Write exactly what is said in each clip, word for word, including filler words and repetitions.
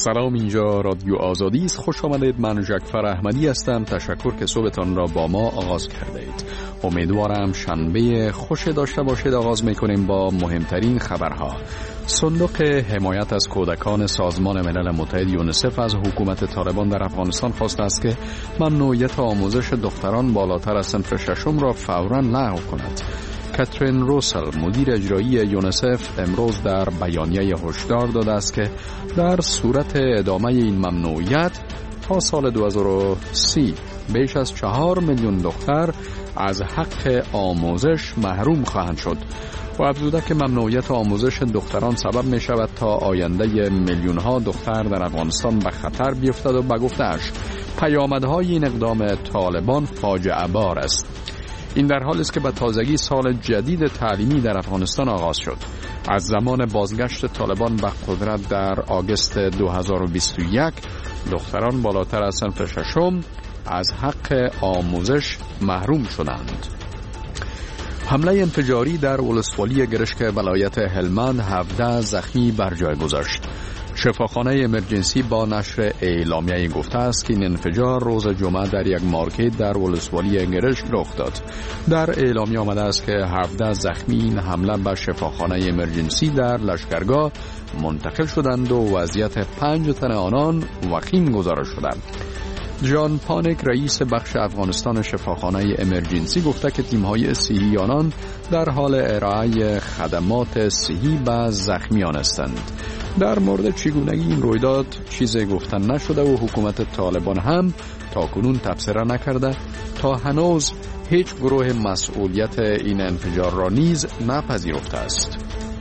سلام، اینجا رادیو آزادی است. خوش آمدید. من جعفر احمدی هستم. تشکر که صبحتان را با ما آغاز کردید. امیدوارم شنبه خوش داشته باشید. آغاز میکنیم با مهمترین خبرها. صندوق حمایت از کودکان سازمان ملل متحد یونیسف از حکومت طالبان در افغانستان خواسته است که ممنوعیت آموزش دختران بالاتر از صنف ششم را فوراً لغو کند. کاترین روسل مدیر اجرایی یونیسف امروز در بیانیه هشدار داده است که در صورت ادامه این ممنوعیت تا سال دو هزار و سی بیش از چهار میلیون دختر از حق آموزش محروم خواهند شد و افزوده که ممنوعیت آموزش دختران سبب می شود تا آینده میلیون ها دختر در افغانستان به خطر بیفتد و به گفته‌اش پیامدهای این اقدام طالبان فاجعه بار است. این در حالی است که به تازگی سال جدید تعلیمی در افغانستان آغاز شد. از زمان بازگشت طالبان به قدرت در آگوست دو هزار و بیست و یک دختران بالاتر از صنف ششم از حق آموزش محروم شدند. حمله انفجاری در ولسوالی گرشک ولایت هلمند هفده زخمی بر جای گذاشت. شفاخانه امرجنسی با نشر اعلامیه گفته است که این انفجار روز جمعه در یک مارکت در ولسوالی گرشک رخ داد. در اعلامیه آمده است که هفده زخمی این حمله به شفاخانه امرجنسی در لشکرگاه منتقل شدند و وضعیت پنج تن آنان وخیم گزارش شد. جان پانک رئیس بخش افغانستان شفاخانه امرجنسی گفته که تیم‌های صحی آنان در حال ارائه خدمات صحی به زخمیان هستند. در مورد چگونگی این رویداد چیزی گفتن نشده و حکومت طالبان هم تا کنون تبصره نکرده. تا هنوز هیچ گروه مسئولیت این انفجار را نیز نپذیرفته است.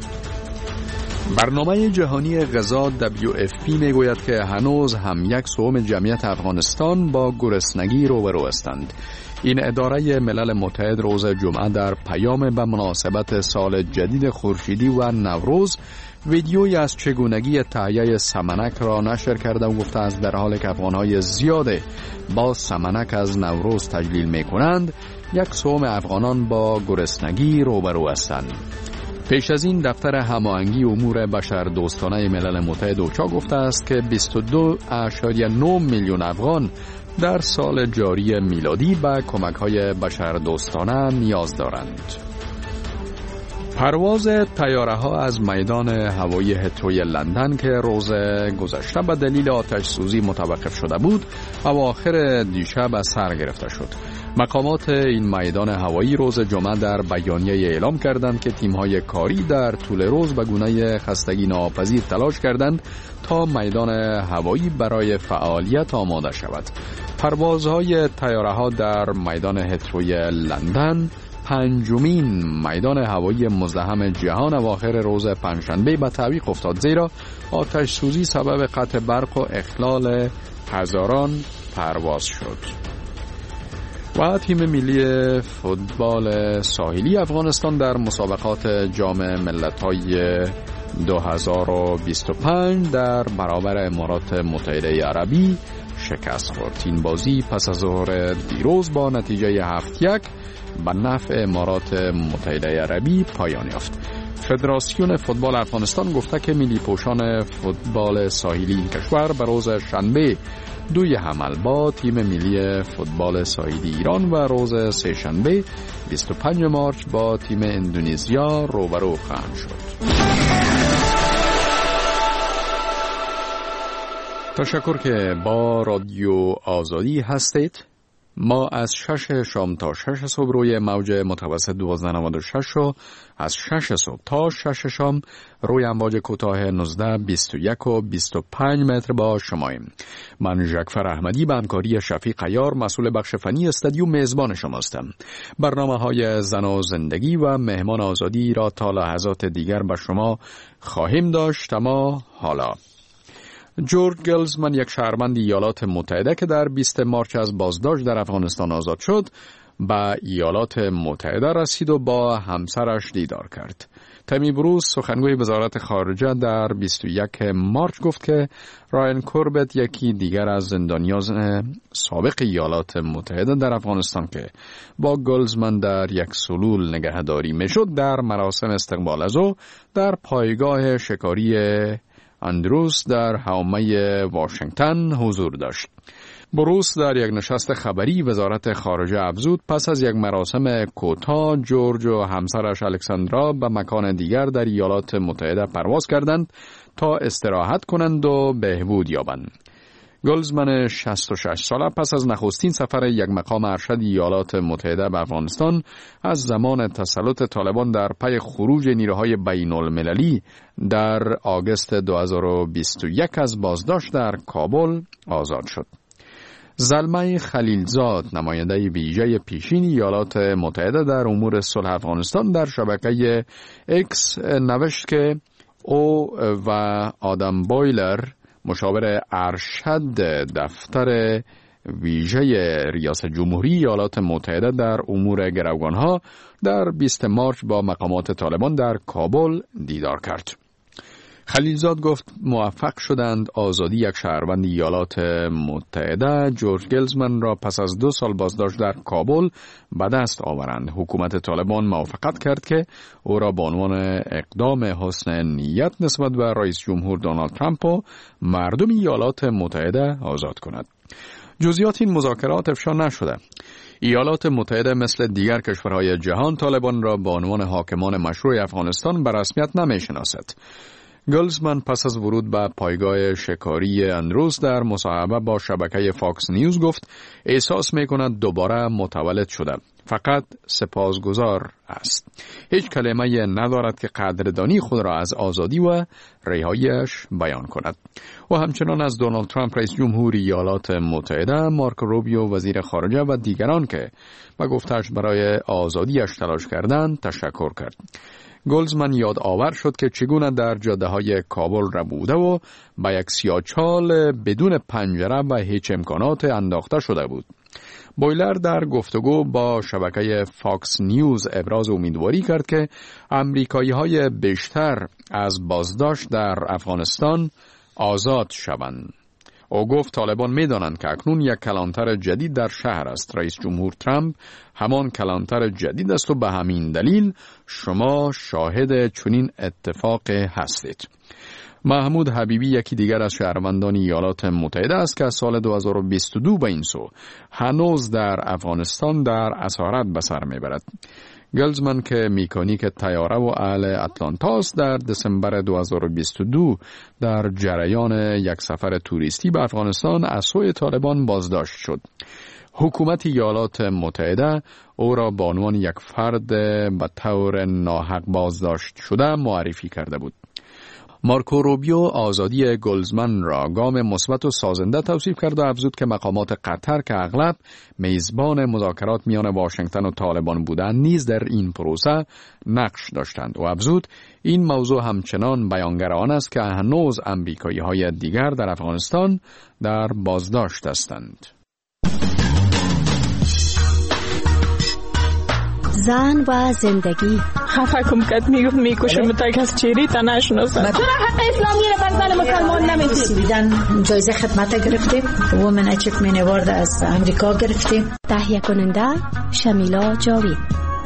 برنامه جهانی غذا دبلیو اف پی میگوید که هنوز هم یک سوم جمعیت افغانستان با گرسنگی روبرو هستند. این اداره ملل متحد روز جمعه در پیام به مناسبت سال جدید خورشیدی و نوروز ویدیویی از چگونگی تهیه سمنک را نشر کرده و گفته است در حالی که افغانهای زیاده با سمنک از نوروز تجلیل می کنند، یک سوم افغانان با گرسنگی روبرو هستند. پیش از این دفتر هماهنگی امور بشردوستانه ملل متحد اوچا گفته است که بیست و دو ممیز نه میلیون افغان در سال جاری میلادی به کمک‌های بشردوستانه نیاز دارند. پرواز طیاره‌ها از میدان هوایی هیتروی لندن که روز گذشته به دلیل آتش سوزی متوقف شده بود، اواخر دیشب از سر گرفته شد. مقامات این میدان هوایی روز جمعه در بیانیه اعلام کردند که تیم‌های کاری در طول روز به گونه خستگی ناپذیر تلاش کردند تا میدان هوایی برای فعالیت آماده شود. پروازهای طیاره‌ها در میدان هیتروی لندن پنجمین میدان هوایی مزدحم جهان اواخر روز پنجشنبه به تعویق افتاد، زیرا آتش سوزی سبب قطع برق و اخلال هزاران پرواز شد. و تیم ملی فوتبال ساحلی افغانستان در مسابقات جام ملت‌های دو هزار و بیست و پنج در برابر امارات متحده عربی شکست خورد. این بازی پس از ظهر دیروز با نتیجه هفت یک به نفع امارات متحده عربی پایان یافت. فدراسیون فوتبال افغانستان گفته که ملی پوشان فوتبال ساحلی این کشور به روز شنبه دوی حمل با تیم ملی فوتبال ساحلی ایران و روز سه شنبه بیست و پنج مارس با تیم اندونزیا روبرو خواهند شد. تشکر که با رادیو آزادی هستید. ما از شش شام تا شش صبح روی موج متوسط دوازده نود و شش و از شش صبح تا شش شام روی امواج کوتاه نوزده، بیست و یک و بیست و پنج متر با شماییم. من جعفر احمدی به همکاری شفیق عیار مسئول بخش فنی استودیو میزبان شماستم. برنامه های زن و زندگی و مهمان آزادی را تا لحظات دیگر به شما خواهیم داشت. اما حالا جورج گلزمن، یک شهروند ایالات متحده که در بیست مارس از بازداشت در افغانستان آزاد شد، به ایالات متحده رسید و با همسرش دیدار کرد. تمی بروس، سخنگوی وزارت خارجه، در بیست و یک مارس گفت که رایان کوربت، یکی دیگر از زندانیان سابق ایالات متحده در افغانستان که با گلزمن در یک سلول نگهداری میشد، در مراسم استقبال از او در پایگاه شکاری اندروس در حومه واشنگتن حضور داشت. بروس در یک نشست خبری وزارت خارجه افزود پس از یک مراسم کوتاه جورج و همسرش الکساندرا به مکان دیگر در ایالات متحده پرواز کردند تا استراحت کنند و بهبود یابند. گلزمن شصت و شش ساله پس از نخستین سفر یک مقام ارشد ایالات متحده به افغانستان از زمان تسلط طالبان در پی خروج نیروهای بین المللی در آگوست دو هزار و بیست و یک از بازداشت در کابل آزاد شد. زلمه خلیلزاد نماینده ویژه پیشین ایالات متحده در امور صلح افغانستان در شبکه اکس نوشت که او و آدم بایلر مشاور ارشد دفتر ویژه ریاست جمهوری ایالات متحده در امور گروگانها در بیست مارس با مقامات طالبان در کابل دیدار کرد. خلیلزاد گفت موفق شدند آزادی یک شهروند ایالات متحده جورج گلزمن را پس از دو سال بازداشت در کابل به دست آورند. حکومت طالبان موافقت کرد که او را به عنوان اقدام حسن نیت نسبت به رئیس جمهور دونالد ترامپ و مردم ایالات متحده آزاد کند. جزئیات این مذاکرات افشا نشده. ایالات متحده مثل دیگر کشورهای جهان طالبان را به عنوان حاکمان مشروع افغانستان به رسمیت نمی‌شناسد. گلزمن پس از ورود به پایگاه شکاری اندروس در مصاحبه با شبکه فاکس نیوز گفت احساس می‌کند دوباره متولد شده. فقط سپاسگزار است. هیچ کلمه ندارد که قدردانی خود را از آزادی و رهایی‌اش بیان کند. و همچنان از دونالد ترامپ رئیس جمهور ایالات متحده، مارک روبیو وزیر خارجه و دیگران که به گفتش برای آزادیش تلاش کردند تشکر کرد. گلزمن یاد آور شد که چگونه در جاده های کابل را بوده و با یک سیاهچال بدون پنجره و هیچ امکانات انداخته شده بود. بایلر در گفتگو با شبکه فاکس نیوز ابراز امیدواری کرد که امریکایی های بیشتر از بازداشت در افغانستان آزاد شوند. او گفت طالبان می دانند که اکنون یک کلانتر جدید در شهر است. رئیس جمهور ترامپ همان کلانتر جدید است و به همین دلیل شما شاهد چنین اتفاق هستید. محمود حبیبی یکی دیگر از شهروندان ایالات متحده است که از سال دو هزار و بیست و دو به این سو هنوز در افغانستان در اسارت به سر میبرد. گلزمن که مکانیک طیاره و اهل اتلانتاست در دسامبر دو هزار و بیست و دو در جریان یک سفر توریستی به افغانستان از سوی طالبان بازداشت شد. حکومت ایالات متحده او را به عنوان یک فرد به طور ناحق بازداشت شده معرفی کرده بود. مارکو روبیو آزادی گلزمن را گام مثبت و سازنده توصیف کرد و افزود که مقامات قطر که اغلب میزبان مذاکرات میان واشنگتن و طالبان بودند نیز در این پروسه نقش داشتند. و افزود این موضوع همچنان بیانگر آن است که هنوز امریکایی های دیگر در افغانستان در بازداشت هستند. زن و زندگی خفه کم کت میگفت میکشم تا کس چیری تا نشناسد. چرا حق اسلامی را بر زن مسلمان نمیدید؟ سویدن جایزه خدمت گرفتیم، وومن اچیومنت اوارد از امریکا گرفتیم. تهیه کننده شمیلا جاوید.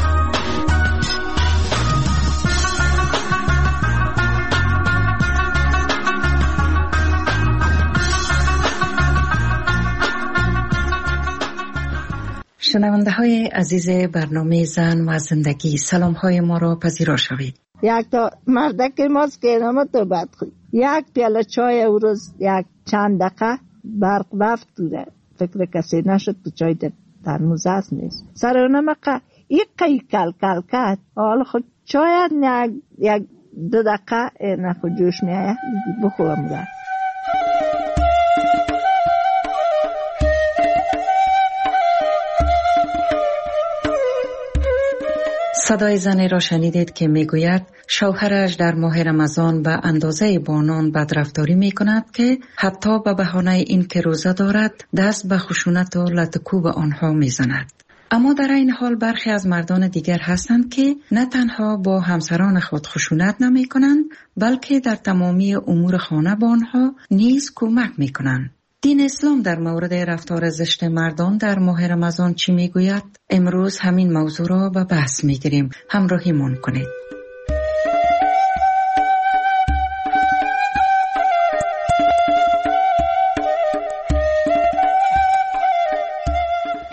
شنونده های عزیز برنامه زن و زندگی، سلام های ما را پذیرا شوید. یک تا مردک ماست که نامه تو بد خوی یک پیاله چای او روز یک چند دقیقه برق رفت دوره فکر کسی نشد تو چای در ترموز هست نیست سر اونم که یک قی کل کل کد حالا خود چای یک دو دقیقه نخود جوش میایه بخورم رفت. صدای زنی را شنیدید که میگوید شوهرش در ماه رمضان به اندازه بانان بدرفتاری می کند که حتی به بهانه این که روزه دارد دست به خشونت و لطکوب آنها می زند. اما در این حال برخی از مردان دیگر هستند که نه تنها با همسران خود خشونت نمی کنند بلکه در تمامی امور خانه با آنها نیز کمک می کنند. دین اسلام در مورد رفتار زشت مردان در ماه رمضان چی میگوید؟ امروز همین موضوع را به بحث میگیریم. همراهیمان کنید.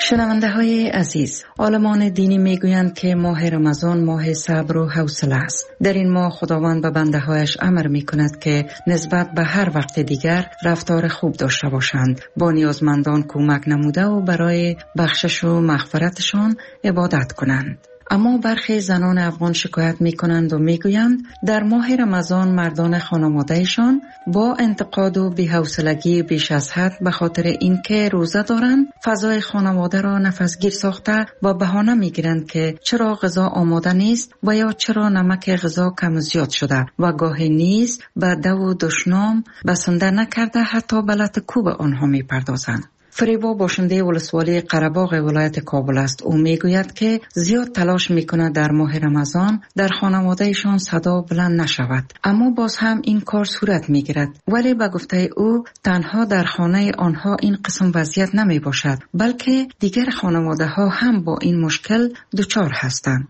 شنونده های عزیز، عالمان دینی می گویند که ماه رمضان ماه صبر و حوصله است. در این ماه خداوند به بنده هایش امر می کند که نسبت به هر وقت دیگر رفتار خوب داشته باشند، با نیازمندان کمک نموده و برای بخشش و مغفرتشان عبادت کنند. اما برخی زنان افغان شکایت می کنند و می گویند در ماه رمضان مردان خانوادهشان با انتقاد و بی‌حوصلگی بیش از حد به خاطر اینکه روزه دارند فضای خانواده را نفسگیر ساخته و بهانه می گیرند که چرا غذا آماده نیست و یا چرا نمک غذا کم و زیاد شده و گاهی نیز به دو و دشنام بسنده نکرده حتی به لط کوب آنها می پردازند. فریبا باشنده ولسوالی قره‌باغ ولایت کابل است. او میگوید که زیاد تلاش میکند در ماه رمضان در خانوادهشان صدا بلند نشود، اما باز هم این کار صورت میگیرد. ولی به گفته او تنها در خانه آنها این قسم وضعیت نمی باشد، بلکه دیگر خانواده ها هم با این مشکل دچار هستند.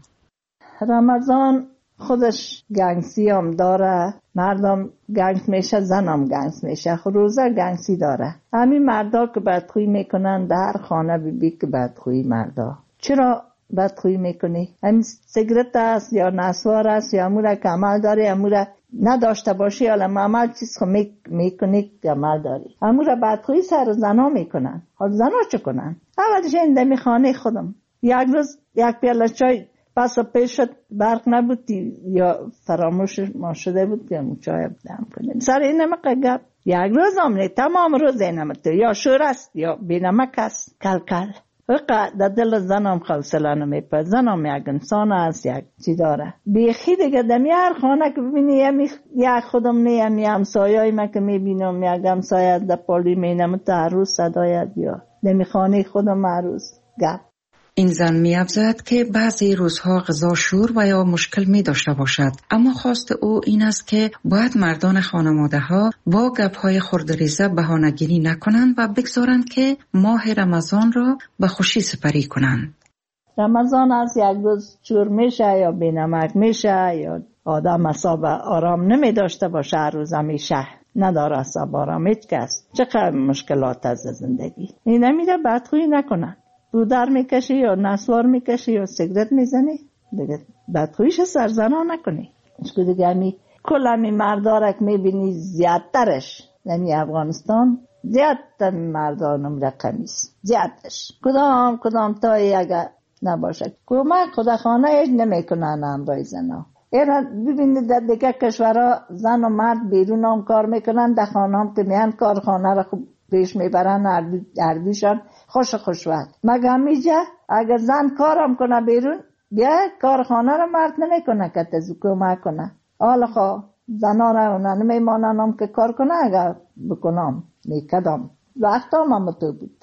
رمضان خودش گنگسی هم داره، مردم گنگس میشه، زنم گنگس میشه، روزه گنگسی داره. همین مردا که بدخویی میکنن در خانه بی بی که بدخویی مردا. چرا بدخویی میکنی؟ همین سیگرت است یا نسوار است یا اموره که عمل داری، اموره نداشته باشی حالا عمل چیز خو میکنی که عمل داری. اموره بدخویی سر زنا میکنن. حال زنا چه کنن؟ اولش این دمی خانه خودم یک روز یک پیاله چای پس پیش شد، برق نبودی یا فراموش ما شده بود که چای دم کنیم. سر این نمک گپ یک روز آمنی تمام روز این نمک یا شور است یا بی نمک است. کل کل وقت در دل زنم خوصله نمیپه. زنم یک انسان است، یک چی داره بیخی دیگه. دمی هر خانه که ببینی یمی یک خودم نه یمی همسایه‌ای من که میبینم یک همسایه در پالی مینم تا عروس صدایت یا دمی خانه خودم عروس گپ. این زن می افزاید که بعضی روزها غذا شور و یا مشکل می داشته باشد، اما خواست او این است که باید مردان خانواده ها با گپ های خردریزه بهانه‌گیری نکنند و بگذارند که ماه رمضان را به خوشی سپری کنند. رمضان از یک روز شور میشه یا بینمک میشه یا آدم اصاب آرام نمی داشته باشه، هر روز همیشه نداره اصاب آرام هیچ کس. چقدر مشکلات از زندگی این نمیره بدخویی نکنن. دودر میکشی یا نسوار میکشی یا سیگرت میزنی دیگه بدخویش سرزنا نکنی. اشکو دیگه همی کل همی مردارک میبینی زیادترش یعنی افغانستان زیادتر مردانم رقمیست زیادتش کدام کدام تایی اگر نباشه کمک خدا خانه اید نمیکنن امرای زنا. اینا ببینید در دیگه کشورها زن و مرد بیرون هم کار میکنن، در خانه هم که میان کارخانه را خوب پیش میبرن اردوشان خوش خوشوقت. مگه همیجه اگر زن کارم کنه بیرون بیا کارخانه را مرد نمیکنه که تزو کمک کنه. حالا خواه زنا را اونا نمیمانن هم که کار کنه اگر بکنم میکدم وقت هم هم تو بود.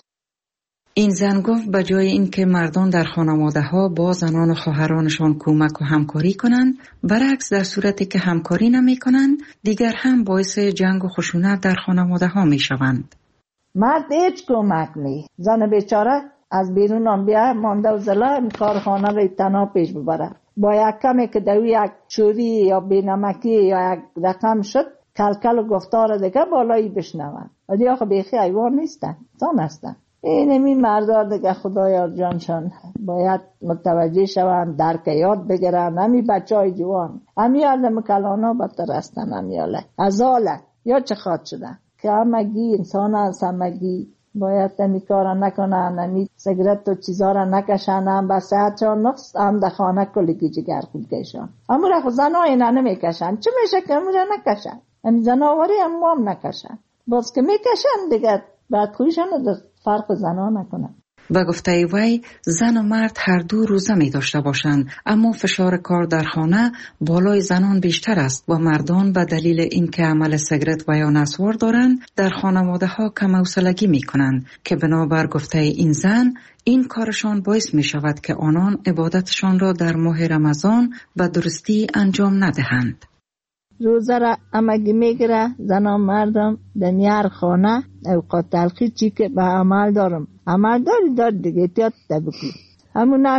این زن گفت به جای اینکه مردان در خانواده ها با زنان و خواهرانشان کمک و همکاری کنند، برعکس در صورتی که همکاری نمی کنند دیگر هم باعث جنگ و خشونت در خانواده ها می شوند. مرد هیچ کمک نی، زن بیچاره از بیرون هم بیا مانده و زلا کارخانه را تنها پیش ببره. با یک کمی که دوی یک چوری یا بینمکی یا یک رقم شد کلکل و گفتار دیگه بالایی بشنون. ولی آخه بیخی حیوان نیستن، انسان هستن. این این مردار دیگه خدایا جانشان باید متوجه شوند، درک یاد بگیرن. همی بچه های جوان همی آدم کلانا بدتر هستن، همی آله ازاله یا چه خواد شدن که همگی انسان هست، همگی باید همی کارا نکنن، همی سیگرت و چیزا را نکشن، هم به صحتشان نقص، هم در خانه کلگی جگر خود کشن. همو را خود زن ها اینا نمیکشن. چه میشه که همو را نکشن؟ همی زناوری همو هم نکشن. باز که میکشن دیگه بعد خویشان در فرق زنها نکنن. به گفته وی زن و مرد هر دو روزه می داشته باشند، اما فشار کار در خانه بالای زنان بیشتر است و مردان به دلیل اینکه عمل سیگرت و یا نسوار دارند در خانواده ها کم حوصلگی می کنند که بنابر گفته این زن این کارشان باعث می شود که آنان عبادتشان را در ماه رمضان به درستی انجام ندهند. روزه را امگی میگیره زنان مردم در میار خانه اوقات تلخی چی که به عمل دارم عمل داری دار دیگه تیاد تبکی همون